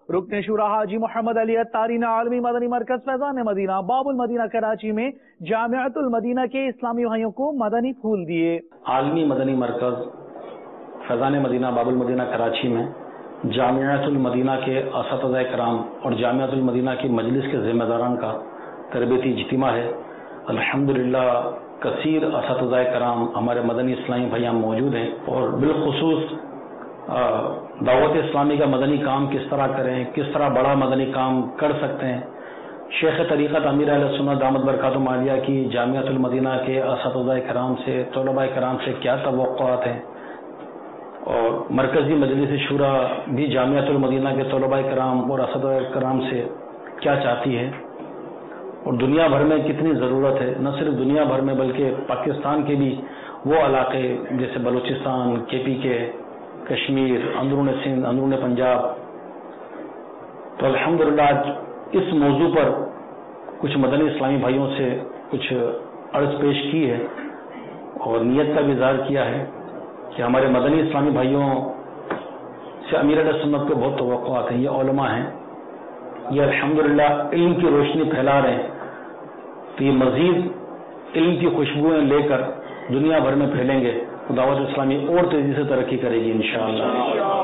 رکن شورا حاجی محمد علی اتاری نے عالمی مدنی مرکز فیضان مدینہ باب المدینہ کراچی میں جامعۃ المدینہ کے اسلامی بھائیوں کو مدنی پھول دیے۔ عالمی مدنی مرکز فیضان مدینہ باب المدینہ کراچی میں جامعۃ المدینہ کے اساتذہ کرام اور جامعۃ المدینہ کی مجلس کے ذمہ داران کا تربیتی اجتماع ہے۔ الحمدللہ کثیر اساتذہ کرام ہمارے مدنی اسلامی بھائیاں موجود ہیں، اور بالخصوص دعوت اسلامی کا مدنی کام کس طرح کریں، کس طرح بڑا مدنی کام کر سکتے ہیں۔ شیخ طریقت امیر اہل سنت دامت برکاتہم عالیہ کی جامعۃ المدینہ کے اساتذہ کرام سے، طلباء کرام سے کیا توقعات ہیں، اور مرکزی مجلس شورا بھی جامعۃ المدینہ کے طلباء کرام اور اساتذہ کرام سے کیا چاہتی ہے، اور دنیا بھر میں کتنی ضرورت ہے، نہ صرف دنیا بھر میں بلکہ پاکستان کے بھی وہ علاقے جیسے بلوچستان، کے پی کے، کشمیر، اندرون سندھ، اندرون پنجاب۔ تو الحمدللہ آج اس موضوع پر کچھ مدنی اسلامی بھائیوں سے کچھ عرض پیش کی ہے، اور نیت کا بھی اظہار کیا ہے کہ ہمارے مدنی اسلامی بھائیوں سے امیر اہل سنت کو بہت توقعات ہیں۔ یہ علماء ہیں، یہ الحمدللہ علم کی روشنی پھیلا رہے ہیں، تو یہ مزید علم کی خوشبوئیں لے کر دنیا بھر میں پھیلیں گے، دعوت اسلامی اور تیزی سے ترقی کرے گی انشاءاللہ۔